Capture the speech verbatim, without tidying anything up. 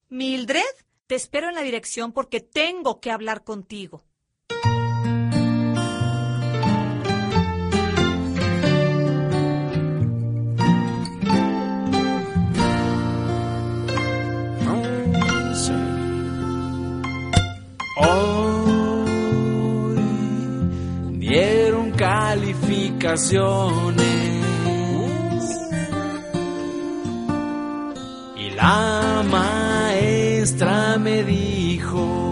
Mildred, te espero en la dirección porque tengo que hablar contigo. Hoy dieron calificaciones y la maestra me dijo: